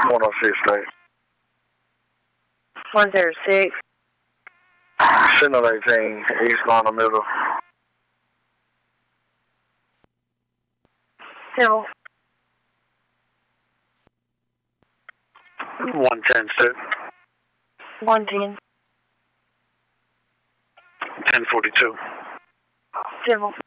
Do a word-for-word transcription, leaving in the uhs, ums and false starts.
one oh six straight. one zero six. Signal eighteen, east line of middle. Civil. one ten, sir. one ten. ten forty-two. Civil.